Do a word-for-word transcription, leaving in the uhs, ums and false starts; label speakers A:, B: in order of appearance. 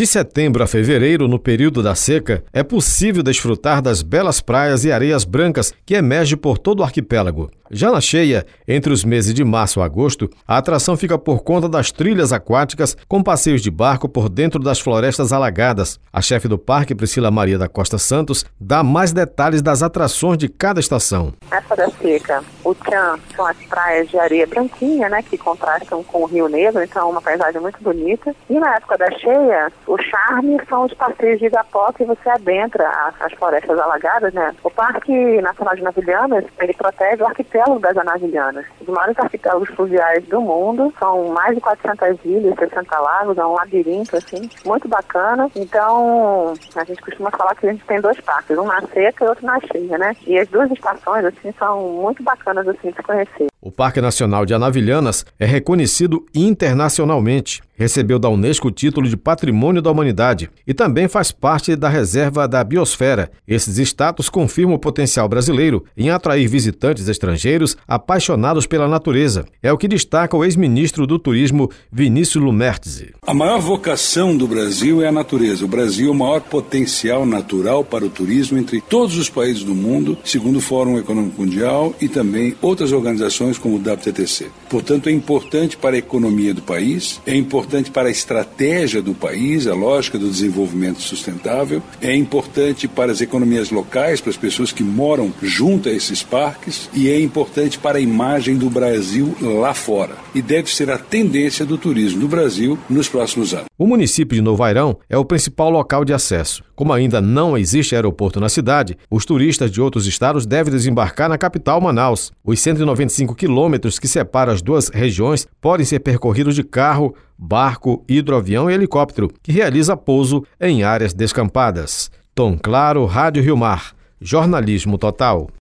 A: De setembro a fevereiro, no período da seca, é possível desfrutar das belas praias e areias brancas que emergem por todo o arquipélago. Já na cheia, entre os meses de março a agosto, a atração fica por conta das trilhas aquáticas com passeios de barco por dentro das florestas alagadas. A chefe do parque, Priscila Maria da Costa Santos, dá mais detalhes das atrações de cada estação.
B: Na época da seca, o tchan são as praias de areia branquinha, né, que contrastam com o Rio Negro, então é uma paisagem muito bonita. E na época da cheia, o charme são os passeios de igapó que você adentra as, as florestas alagadas, né? O Parque Nacional de Anavilhanas, ele protege o arquipélago das Anavilhanas, os maiores arquipélagos fluviais do mundo. São mais de quatrocentas ilhas, sessenta lagos, é um labirinto, assim, muito bacana. Então, a gente costuma falar que a gente tem dois parques, um na seca e outro na cheia, né? E as duas estações, assim, são muito bacanas, assim, de se conhecer.
A: O Parque Nacional de Anavilhanas é reconhecido internacionalmente. Recebeu da Unesco o título de Patrimônio da Humanidade e também faz parte da Reserva da Biosfera. Esses status confirmam o potencial brasileiro em atrair visitantes estrangeiros apaixonados pela natureza. É o que destaca o ex-ministro do Turismo, Vinícius Lumertz.
C: A maior vocação do Brasil é a natureza. O Brasil é o maior potencial natural para o turismo entre todos os países do mundo, segundo o Fórum Econômico Mundial e também outras organizações como o W T T C. Portanto, é importante para a economia do país, é importante para a estratégia do país, a lógica do desenvolvimento sustentável, é importante para as economias locais, para as pessoas que moram junto a esses parques, e é importante para a imagem do Brasil lá fora. E deve ser a tendência do turismo do Brasil nos próximos anos.
A: O município de Novo Airão é o principal local de acesso. Como ainda não existe aeroporto na cidade, os turistas de outros estados devem desembarcar na capital, Manaus. Os cento e noventa e cinco quilômetros que separam as duas regiões podem ser percorridos de carro, barco, hidroavião e helicóptero, que realiza pouso em áreas descampadas. Tom Claro, Rádio Rio Mar. Jornalismo total.